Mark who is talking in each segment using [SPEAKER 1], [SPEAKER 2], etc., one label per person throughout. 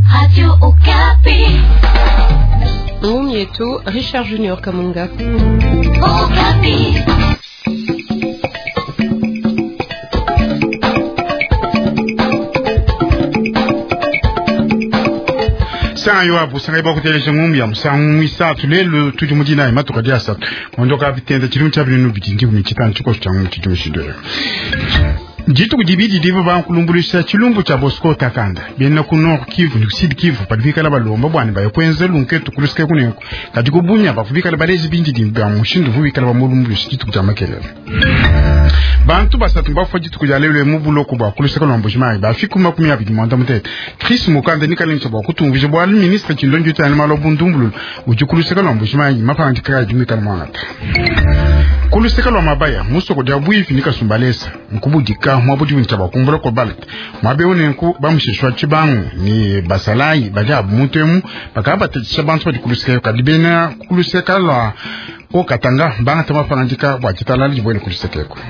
[SPEAKER 1] Radio Okapi.
[SPEAKER 2] Mumieto, Richard Junior Kamunga.
[SPEAKER 1] Okapi.
[SPEAKER 3] Sanyo hapo sanga iba kutelesha ngumbi ya msangu isatu lelo tuju mujina ya matoka dia satu mondoka bitenda chirumu chabini nubitindi kumichitana chiko changu chijumu shidoro jitu kujibidi divu ba kulumbulisha chilumbu cha Bosco Takanda biena kuno Kivu ni Sud Kivu padivika la balomba bwana ba yakwenze lunketu kulusika kunenko kadikubunya bakuvika la balezi bindi dimba mushindu vubika la mulumbulisha jitu kujamakele bantu basatu bafa jitu kujalele mubulo kuba kulusika lombujima ba fikuma kumya bidimanda mutete Chris Mukanda nikalencha ba kutumvije bwa ministre chindonjo tani malo bundumbulu ujikulusika lombujima mapandi kaya jumika mwanata kulusika lo mabaya muso ko dabu ifinika sumbalesa nkubudika mwabudi winchaba kumbula ko balet mwabeone nku bamushishwa chibangu ni basalai bajabu mutemu bakaba tshabantu badi kulusika kadibena kulusika la o katanga banga tama fanandika bwa chitalali jibwele kulusika ko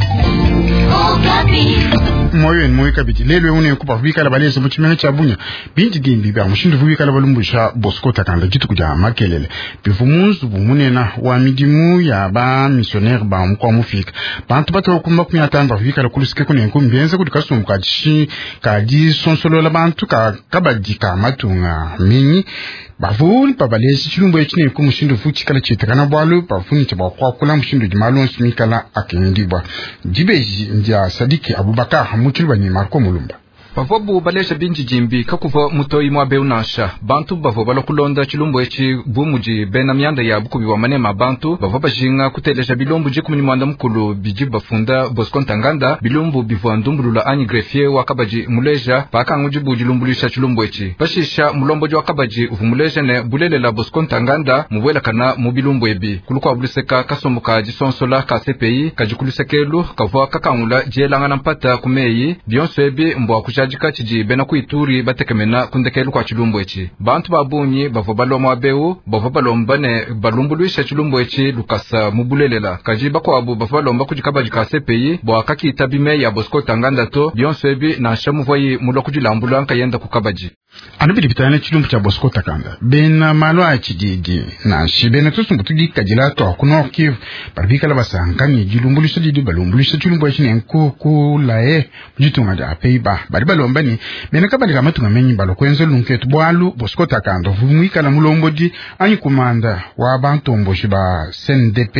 [SPEAKER 3] moyo en moyo kabiti lelo une ku bavika la balese muchimene chabunya binti dimbi ba mushindu vubika la balumbusha Bosco Takanda jitu kuja makelele bivumuzu bumunena wa midimu ya ba missionnaire ba mko mufika bantu bato kumba kumyatamba vubika la kulusike kune nkumbenze kuti kasumka chi kadi sonsolo la bantu kabadika matunga minyi bavuli babalesi chilumbu echine ku mushindu fuchi kala chitakana bwalu bavuni chaba kwa kula mushindu jimalon smikala akendibwa jibeji ndia Sadiki Abubakar muchilwa ni Marko Mulumba
[SPEAKER 4] bavobu balesha binji jimbi kakuva mutoi mwa beunasha bantu bavo balokulonda chilumbu echi bumuji bena mianda ya bukubi wa manema bantu bavo bajinga kutelesha bilombu jikumini mwanda mkulu biji bafunda Bosco Takanda bilombu bivwa ndumbulula anyi grefie wakabaji muleja paka ngujibu jilumbulisha chilumbu echi bashisha mulombo jo wakabaji uvumuleja ne bulele la Bosco Takanda muwela kana mubilumbu ebi kulukwa buliseka kasombuka jisonsola ka CPI kajikulisekelu kavwa kakangula jelanga mpata kumeyi bionso ebi mbwa jika chiji bena kuituri batekemena kundekelu kwa chilumbu echi bantu babunyi bavo baloma beu bavo balomba ne balumbuluisha chilumbu echi lukasa mubulelela kajiba kwa abu bavo balomba kujikaba jika CPI bwa kakita bime ya Bosco Takanda to bionso ebi na shamu vayi mulo kujilambula nkayenda kukabaji
[SPEAKER 3] anabidi bitane chilumbu cha Bosco Takanda bena malo achididi na shibena tusumbu tudika jilato kuno Kivu barbika la basankanye jilumbulisha didi balumbulisha chilumbu echi nenko lae jitunga ja peiba balombani bena kabali kamatu ngamenyi balokwenze lunketu bwalu Bosco Takanda vumwika la mulombodi anyi komanda wa bantombo shiba CNDP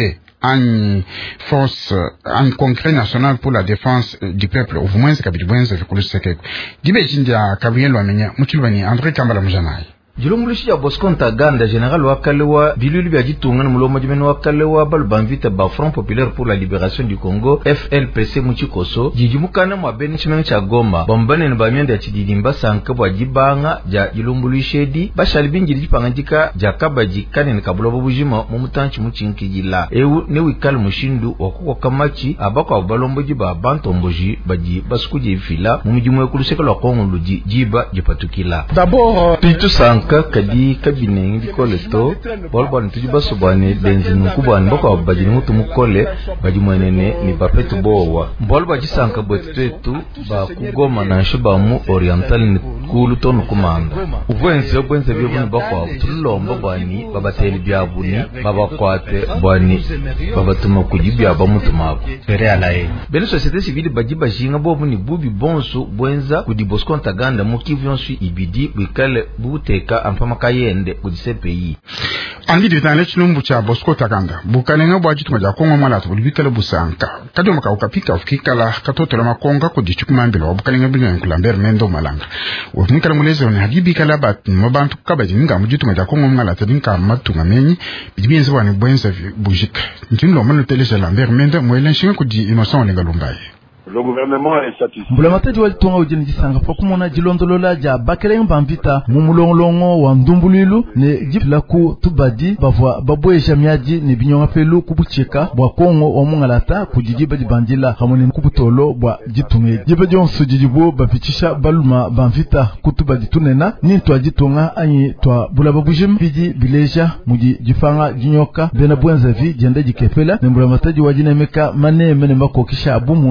[SPEAKER 3] en force en congrès national pour la défense du peuple au moins kabili bwenze kuluseke dibe jinja kabiyelo amenya muchilwani Andre Kambala Mujanai
[SPEAKER 5] Jilumbulishi ya Bosco Takanda general wakalewa bilulu bya jitunga mulomo jimeno wakalewa balbanvita ba Front Populaire pour la Libération du Congo FLPC muchikoso jijimukana mwa beni chimeno cha Goma bombane na bamyenda chididimba sanka bwa jibanga ja jilumbulishi di bashalibingi jipangandika ja kabaji kane ne kabulobo bujima mumutanchi muchinkijila ewu ne wikal mushindu okuko kamachi abako balombo jiba bantomboji baji baskuje ifila mumujimwe kuluseka lwa Kongo luji jiba jipatukila
[SPEAKER 3] d'abord
[SPEAKER 5] pitu sanka kadi kabine ngi koleto bolbon tujiba sobane benzinu kubani bako bajini mutu mukole bajimwenene ni bapetu bowa bolba jisanka bwetetu ba kugoma na shibamu oriental ni kulu tonu kumanda ubwenze byo bako tulomba bani babateli byabuni babakwate bani babatuma kujibya bamutumabo pere alaye bene société civile bajiba jinga bobu ni bubi bonso bwenza kudi Bosco Takanda mu Kivu yonsu ibidi bikale buteka ampama kayende kudi CPI
[SPEAKER 3] andi ditane chilumbu cha Bosco Takanda bukalenga bwa jitu maja Kongo mwala to bikale busanka kado maka ukapika ufikala katotela makonga kudi chikumambilo wabukalenga bilyo Lambert Mendo Malanga wafumikala muleze one hadibi kala bat mabantu kabaji nga mujitu maja Kongo mwala to dinka matunga menyi bibienze wani bwenza bujika njimlo mano telese Lambert Mendo mwelenshinga kudi Innocent Lengalumbaye
[SPEAKER 6] Le gouvernement est satisfait.
[SPEAKER 7] Mbulamataji walitonga ujeni jisanga pakumona jilondolola ja bakeleng bambita mumulongolongo wa ndumbulilu ne jipla ku tubadi bavwa baboyesha miaji ne binyonga pelu kubucheka bwa Kongo wa mungalata kujijiba jibandila hamone kubutolo bwa jitunge jiba jonsu jijibo bafichisha baluma bambita kutubadi tunena ni twa jitunga anyi twa bulababujim biji bileja muji jifanga jinyoka bena bwenza vi jende jikepela ne mbulamataji wajine meka mane mene makokisha abu muntu wenda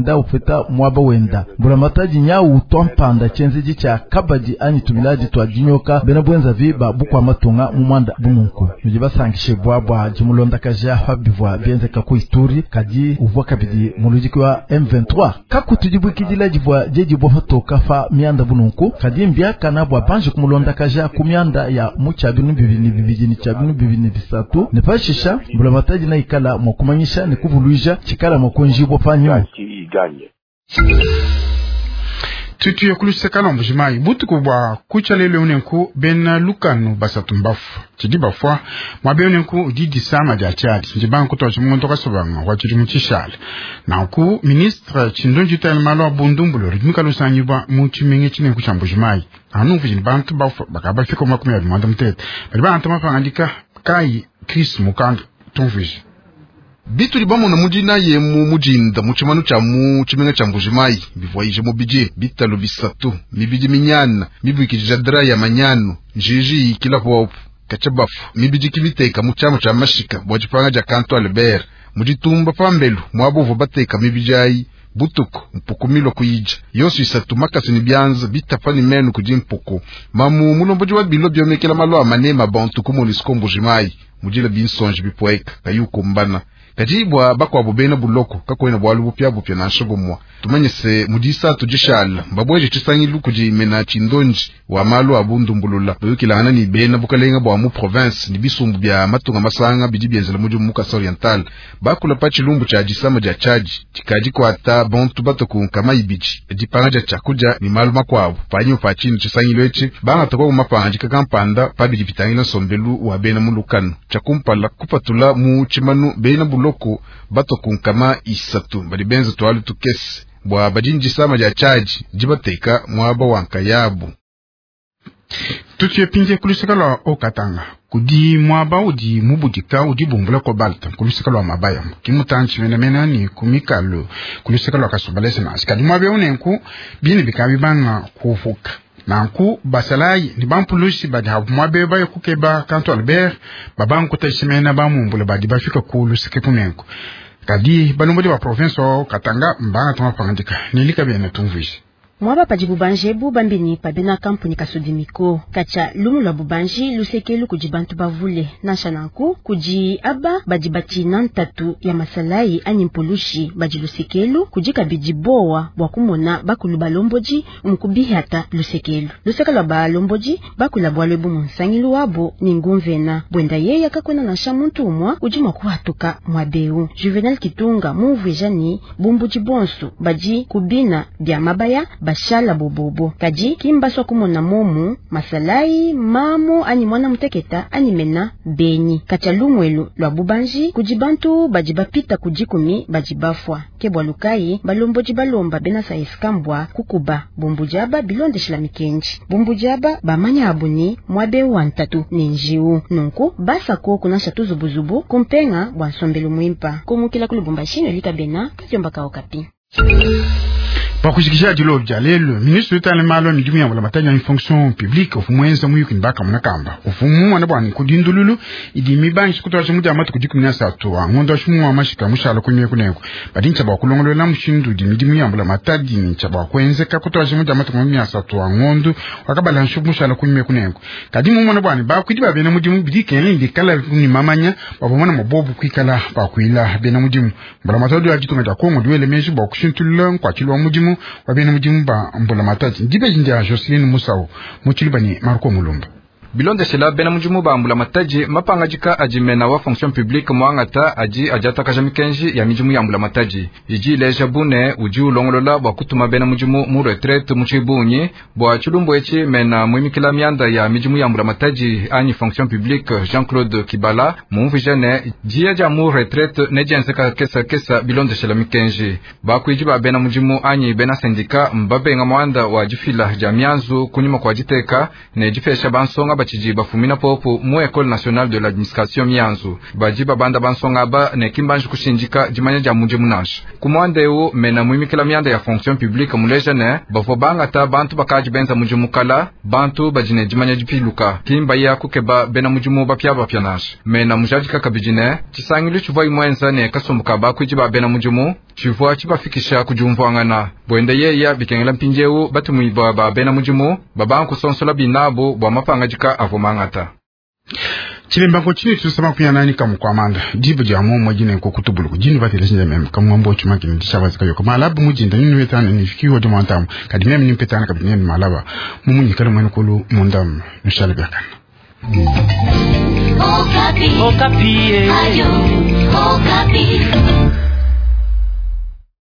[SPEAKER 7] kenda ufeta mwaba wenda mbula mataji nyau twampanda chenzeji cha kabadi ani tumilaji twa dinyoka bena bwenza vi ba bukwa matunga mumanda bumunku nuje basangishe bwabwa jimulonda kaja habivwa bienze kako Ituri kaji uvwa kabidi mulujiki wa M23 kaku tujibukijila jivwa jeji bwa hotoka fa mianda bununku kadi mbia kanabwa banje kumulonda kaja kumyanda ya muchabinu bibini chabinu bibini bisatu nepashisha mbula mataji na ikala mwakumanyisha ni kuvuluisha chikala mwakunjibwa fanyo
[SPEAKER 3] tutu ya kulusekana mbujimai butu kubwa kucha lele unenku bena lukanu basatumbafu chidi bafwa mwabe unenku udidi sama dia chadi njibangu kutoa chimungo kasubanga wachidi mchishale na uku ministre chindonji talimalo abundumbulo ridmika lusanyibwa muchimengi chinenku cha mbujimai anu vijini bantu bafu bakaba fiko makumi ya mwanda mtete bali bantu mafangandika kai Chris Mukanda tunviji
[SPEAKER 2] bitu libamo na mujina ye mu mujinda muchimanu cha mu chimenga cha mbujimai bivwaije mu bije bitalo bisatu mibiji minyana mibikije dra ya manyano njiji kila kwa kachabafu mibiji kibiteka muchamo cha mashika bwajipanga ja kanto Albert mujitumba pambelu mwabovu bateka mibijai butuko mpukumilo kuyija yonsu isatu makasi ni byanza bitafani menu kujimpuko mamu mulomboji wa bilo biomekela malo amanema bantu kumulisko mbujimai mujila binsonje bipoeka kayuko mbana kajibwa bakwa bubena buloko kakwena bwalu bupya na shogomwa tumanyese mudisa tujishala mbabweje chisangilu kujimena chindonji wa malu abundumbulula buyukilana ni bena bukalenga bwa mu province ni bisumbu bya matunga masanga bijibyenzela muju muka oriental bakula pachi lumbu cha jisama ja chaji chikaji kwa ata bontu batoku kama ibiji jipanga chakuja ni malu makwabo panyo pachini chisangilu echi banga toko mapanga kakampanda pabiji bitangina sombelu wa bena mulukano chakumpala kupatula mu chimanu bena loko bato kunkama isatu balibenza twalu tukesi bwa bajinji sama ja chaji jibateka mwaba wanka yabu
[SPEAKER 3] tutu pinje kulisekala okatanga kudi mwaba udi mubudika udi bumbula ko balta kulisekala mabaya kimutanchi mena ni kumikalo kulisekala kasobalese na askadi mwabe unenku bini bikabi banga kufuka nanku basalai ni bampulusi badi habu mwabe bayo kukeba kanto Albert babanku taishimena bamumbula badi bafika kulu sikipunenku kadi balumbodi wa province wa Katanga mbanga tumapangandika nilika bena tumvishi
[SPEAKER 8] mwaba paji bubanje bubambini pabena kampuni kasudimiko kacha lumu la bubanji lusekelu kujibantu bavule na shananku kuji aba bajibati nantatu ya masalai animpolushi baji lusekelu kujika bijibowa wakumona bakulu balomboji umkubihi hata lusekelu lusekelu balomboji bakula bwalebu monsangilu wabo ningumvena bwenda yeya kakwena na shamuntu umwa ujima kuhatuka mwabeu Juvenal Kitunga muvejani bumbuji bonsu baji kubina bya mabaya bashala bobobo kaji kimbaswa kumona momu masalai mamo ani mwana muteketa ani mena beni kachalumwelu lwa bubanji kujibantu bajibapita kujikumi bajibafwa kebwa lukai balomboji balomba bena saifkambwa kukuba bumbujaba bilondeshila mikenji bumbujaba bamanya abuni mwabe wantatu ninjiu nunku basa ko kunasha tuzubuzubu kumpenga bwansombelu mwimpa kumukila kulubumbashino lika bena katyomba kaokapi
[SPEAKER 3] Pakushikisha jilo jalelo ministre tale malo ni jumia wala matanya ni fonction publique ofumwenza muyuki mbaka munakamba ofumu mwana bwani kudindululu idi mibanshi kutoa chimuja amatu kujikumina sato ngondo shimu amashika mushala kunye kuneko badincha ba kulongolola mushindu di midimia wala matadi ni chaba kwenzeka kutoa chimuja amatu kumina sato ngondo wakabala nshubu mushala kunye kuneko kadimu mwana bwani ba kudiba bena mudimu bidike ndi kala ni mamanya babomana mabobu kwikala ba kuila bena mudimu mbala matodi ajitunga ja kongo duele meshi ba kushintulula kwa chilwa mudimu wabena mujimba mbula matati ndibe jinja Jocelyn Musau muchilibani Marco Mulumba
[SPEAKER 4] bilonde sila bena mujimu ba mbula mataji mapanga jika ajimena wa fonction publique mwangata aji ajata kajamikenji ya mijimu ya mbula mataji iji leja bune uji ulongolola wa kutuma bena mujimu mu retraite muchibunyi bwa chulumbo echi mena muimikila mianda ya mijimu ya mbula mataji ani fonction publique Jean-Claude Kibala mumvijane jia ja mu retraite nejenseka kesa bilonde sila mikenji ba kuijiba bena mujimu ani bena sindika mbabe nga mwanda wa jifila jamianzu kunyuma kwa jiteka ne jifesha bansonga bachiji bafumina popo mu École nationale de l'administration mianzu bajiba banda bansonga ba ne kimbanji kushinjika jimanya ja munje munash kumwandeu mena muimikila mianda ya fonction publique mulejane bafo banga ta bantu bakaji benza munje mukala bantu bajine jimanya jipiluka kimba ya kukeba bena mujimu bapya nash mena mujajika kabijine chisangilu chuvai mwenza ne kasumbuka ba kujiba bena mujimu chivua chibafikisha kujumvwangana bwende yeya bikengela mpinjeu batumwiba babena mujimo babanku sonsola binabo bwa mapanga jika avomangata
[SPEAKER 3] chilembango chini tusema kuyanani kamu kwa manda jibu jamu mwajine kukutubulu kujini vati leshinja memu kamu mambo chumaki ni tishawazi kayo kama alabu mujinda nini wetana ni fikiwa juma antamu kadimemi nimpetana kabinemi malaba mumu nikari mwenu kulu mundamu nishali biakana
[SPEAKER 1] Okapi. Okapi. Ayo. Okapi.